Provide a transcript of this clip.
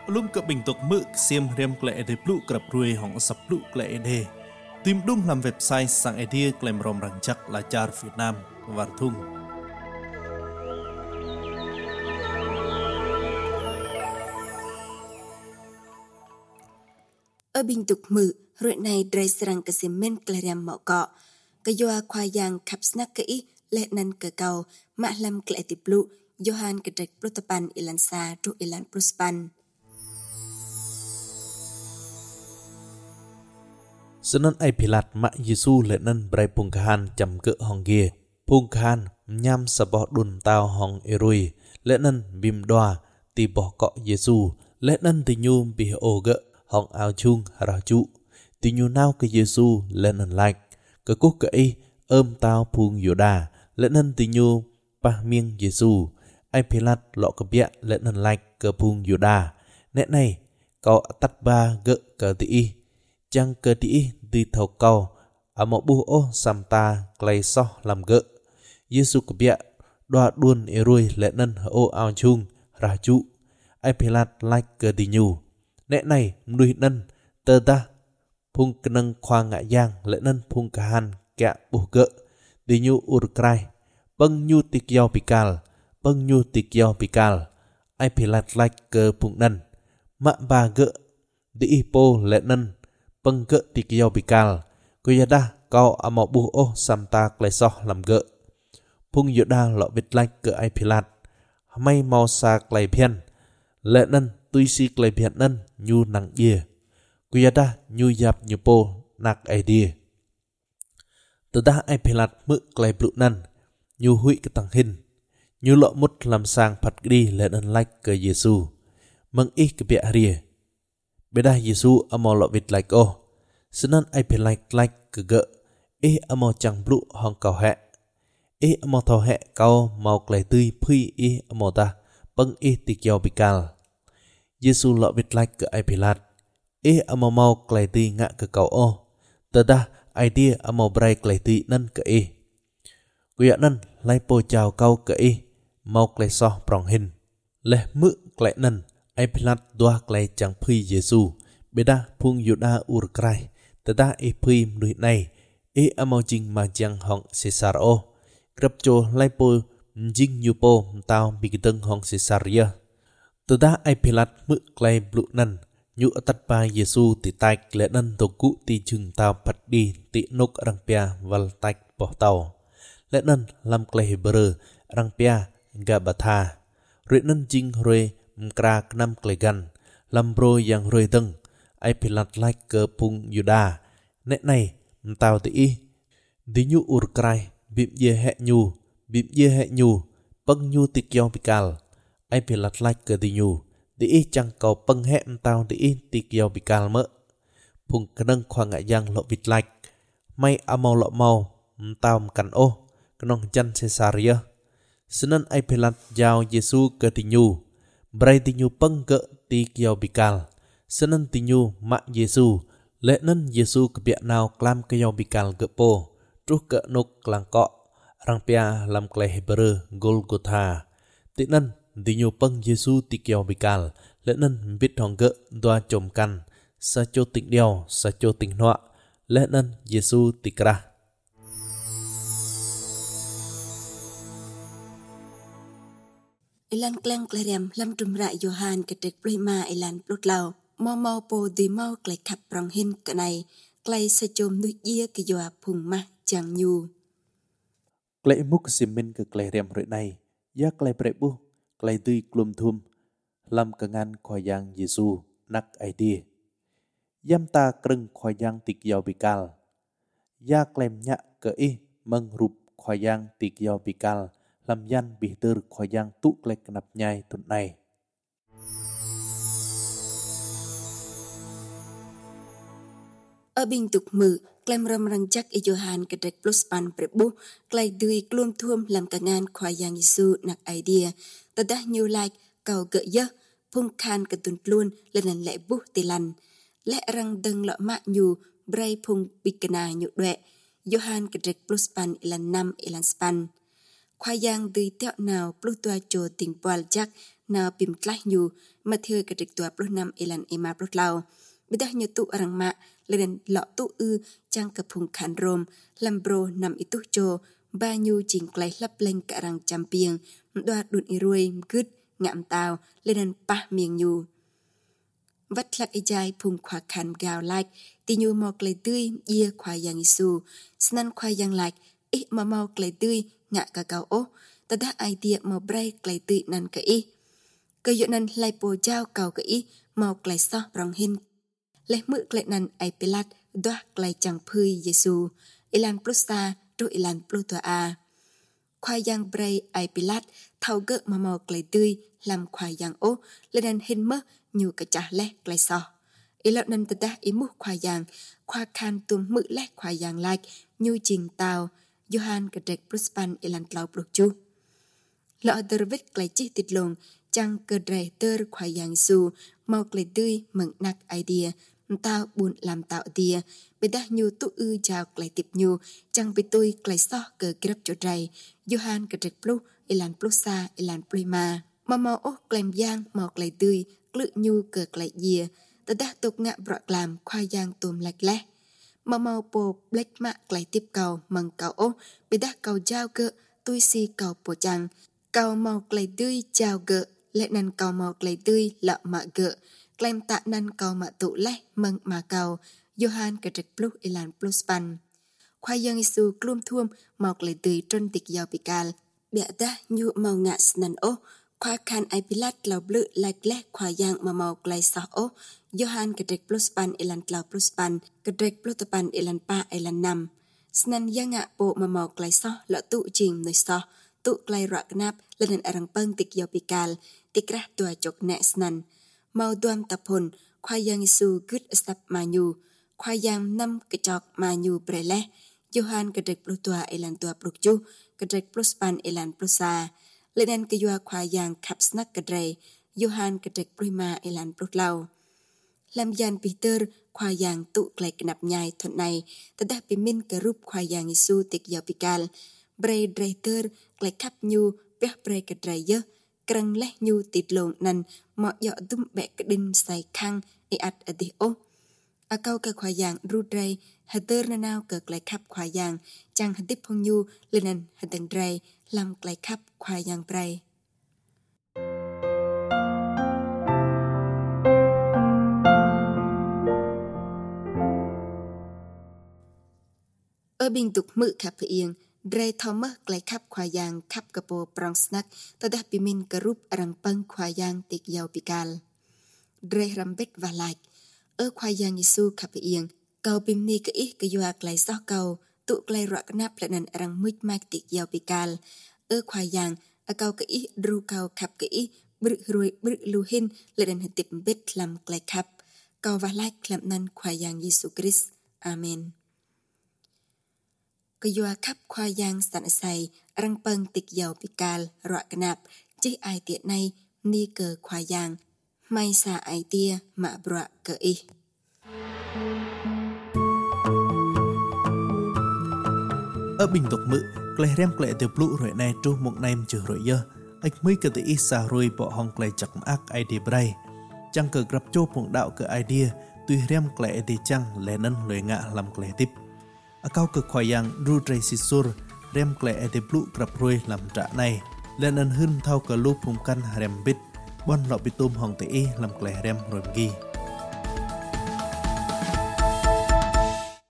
Lum ke bình tục mực xiêm riêng lệ để blu cặp ruồi hỏng sập blu lệ đề. Tìm đúng làm website sang idea klem rom răng chắc là char Việt Nam và thung. Ở bình tục mực rồi này dray serang ke semen klariam mọ cọ. Ke yoa khoa yang khắp snack kỹ lệ nan ke kau mạ lam klệ tip blu Johan ke drek protapan ilan sa tru ilan prospan. Senan ai pilat mak Yesu lenen brai pungkahan jam ke hong gie. Pungkahan nyam sabah dun tao hong erui. Lenen bim doa ti boh kok Yesu. Lenen ti nyu bih o ge hong ao chung hara chu. Ti nyu nao ke Yesu lenen like. Ke kuk ke i tao pung yoda. Lenen ti nyu pah mieng Yesu. Ai pilat lọ ke biak lenen like ke pung yoda. Nek này kau tat ba ge ke ti i. Chang cơ đi đi thầu cầu ở một bu ô samta clay so làm gỡ Giêsu của bia đoa đuôn erui lệ nân ô ao chung ra chu ai pilat like cơ đi nhu nè này nuôi nân tơ ta phung nâng khoa ngại giang lệ nân phung cả han kẹ bu gỡ đi nhu urkrai bâng nhu tịch yao pikal ai pilat like cơ phung nân mạ ba gỡ đi po lệ nân bâng gỡ tì kiao pikal kuyada kau amo bu o samta kleso làm gỡ phung yoda lọ vịt lạch gỡ ai pilat may mau sa klei phian lệ nân tui si klei phian nân nhu nang bia kuyada nhu yap nhu po nak idea từ da ai pilat mự klei blu nân nhu hui cái tầng hình nhu lọ mút làm sang phật đi lệ nân lạch gỡ Giêsu mừng ít cái bịa ria beda Yesu amo lo vit like o senan ai pe like ke ge amo chang blu hong kau he amo tho he kau mau klei tui phui amo ta bang ti kiao pikal Yesu lo vit like ke ai pilat amo mau klei tui nga ke kau o tada idea amo brai klei tui nan ke kuya nan lai po chao kau ke mau klei so prong hin le mu klei nan ai pilat doa klei chang phui Yesu beda phung yoda urkrai tada phui nuôi này amo jing ma jang hong Caesar o krap cho lai po jing nyu po tao bi kiteng hong Caesarea tada ai pilat mu klei blu nan nyu atat pa Yesu ti tai kle nan to ku ti chung tao pat đi ti nok rang pia wal tai po tao le nan lam klei ber rang pia gabatha ri nan jing roi mkra knam klegan lambro yang roi teng ai pilat like ke pung yuda nek này tao ti di nyu urkrai bim ye he nyu pang nyu ti kiao pikal ai pilat like ke di nyu ti chang kau pang he tao ti kiao pikal mơ pung knang khoang ngại yang lo vit like mai amau lo mau tao kan o knong chan Caesarea senan ai pilat giao Yesu ke di nyu brai ti nyu pang ke ti kiao pikal senan ti nyu mak Yesu lệ nân Yesu ke bia nao klam kiao pikal ke po truk ke nok klang kok rang pia lam klei Hebrew Golgotha ti nân ti nyu pang Yesu ti kiao pikal lệ nân bit hong ke doa chom kan sa cho ting đeo sa cho ting noa lệ nân Yesu ti kra Ilan klang klariam lam tumra Johan ke drek prima ilan plot lao mau po di mau klei khap prong hin ke này klei sa chom nuôi ye ke yoa phung ma chang nyu klei muk simen ke klei rem re này ya klei prebu klei tui klum thum lam kangan khoyang Yesu nak idea yam ta kreng khoyang tik yau pikal ya klem nya ke meng rup khoyang tik yau pikal lam yan bihter khoyang tu klei knap nyai tun này ở bình tục mực klem ram rang chắc Johan ke drek plus pan prebu klei dui klum thum lam kangan khoyang Yesu nak idea tada new like kau ge ye phung khan ke tun plun lên lệ bu tilan lệ rang deng lo ma nyu brai phung pikana nyu dwe Johan ke drek plus pan ilan nam ilan span khoyang dui teo nào plus tua cho ting pal chắc nào bìm lái nhu mà thưa cái trịch tua pro năm elan ema pro lao bây giờ nhiều tụ răng mạ lên lọ tụ trang cặp hùng khán rôm làm bro nằm ít tụ cho ba nhu chỉnh clay lấp lên cả răng chăm pieng đoạt đun ruồi gứt ngạm tàu lên pa miệng nhu vắt lắc ai dài phùng khoa khăn gào lại tì nhu mò clay tươi ia khoa yang isu snan khoa yang lại ít mà mò clay tươi ngạ cả cao ố ta đã idea mò bray clay tươi nan cái ý cơ dụ nan lai po trao cầu cái ý mò clay so rong hin lấy mực clay nan ai pilat đoạt clay chẳng phơi Giêsu ilan prusta rồi ilan plutoa khoa yang bray ai pilat thao gỡ mà mò clay tươi làm khoa yang ố lên nan hin mơ nhiều cả trả lẽ clay so ilan nan ta đã imu khoa yang khoa khan tuom mực lẽ khoa yang lại nhiều trình tàu Johan cái trạch Pruspan ilan tlau prokchu lọ tơ vết clay chi tịt lồng chẳng cơ rẻ tơ khoa yang su màu clay tươi mừng nặc idea tao buồn làm tạo tia bây đã nhu tụ chào clay tiệp nhu chẳng bị tôi clay so cơ kírap chỗ rày Johan cái trạch Plu ilan Plusa ilan Prima mà màu ố clay yang màu clay tươi lự nhu cơ clay dìa ta đã tục ngạ bọt làm khoa yang tùm lạch lẽ mà màu po black mạ clay tiếp cầu mừng cầu ố bây đã cầu trao cơ tôi si cầu po chăng cầu màu clay tươi chào gỡ lệ năn cầu màu clay tươi lọ mạ gỡ claim tạ năn cầu mạ tụ lẽ mừng mà cầu Johan cái trạch Plu ilan Pluspan khoa yang isu klum thuom màu clay tươi trôn tịch giàu pikal bịa ta nhu màu ngạ snan ố khoa khan ai pilat lau blue like lẽ khoa yang mà màu clay so ố Johan cái trạch Pluspan ilan tlau Pluspan cái trạch Plutopan ilan pa ilan nam snan yang ngạ bộ mà màu clay so lọ tụ trình nơi so tụ clay rock nap lên arang pang tịch giàu pikal tịch ra tua chok nẹ snan màu tuam tập hồn khoa yang isu good step manyu khoa yang năm cái chọc manyu brele Johan cái trạch Plutoa ilan tua prokchu cái trạch Pluspan ilan Plusa lên cái yua khoa yang khap snack cái rầy Johan cái trạch Prima ilan Proklau làm yan Peter khoa yang tụ clay nạp nhai thuận này ta đã bị min cái rúp khoa yang isu tịch giàu pikal bray dreiter clay khap nhu beh bray cái rầy dơ krang leh nhu tịt lồng năn mọi dọ tum bẹ cái đinh say khang e at ở đi ô a câu cái khoa yang ru dray hater na nào cái clay khap khoa yang chẳng hạt tiếp phong nhu lên năn hạt tầng dray làm clay khap khoa yang bray ở bình tục mự khap yên dray Thomas clay khap khoa yang khap kapo prong snack ta đã bị min cái rúp arang pang khoa yang tịch giàu pikal dray rambet và like ở khoa yang isu khap yên cầu bim ni cái ít cái yua clay so cầu tụ clay rock nap lại năn arang mít mai tịch giàu pikal ở khoa yang a cầu cái ít ru cầu khap cái ít bự ruồi bự lu hin lại năn tịch bet làm clay khap cầu và like làm năn khoa yang Giêsu Christ amen cái yua khắp khoa yang sẵn say răng pâng tịch giàu pikal rọa nạp chứ ai tiện này ni cờ khoa yang may xa ai tia mạ bọa cờ y ở bình tục mự clay rem clay từ Plu rồi này tru một nem chữ rồi dơ anh mới cái ý xa rồi bỏ hong clay chặt ác idea bray chẳng cờ gặp chô một đạo cờ idea tuy rem clay thì chẳng lẽ nân lời ngạ làm clay tiếp ở cao cực khoai yang ru tray sisur rem clay ete Plu gặp rồi làm trả này lên ân hưng thao cờ lu phùng căn rem bít bon lọ bị tôm hong tê làm clay rem rồi ghi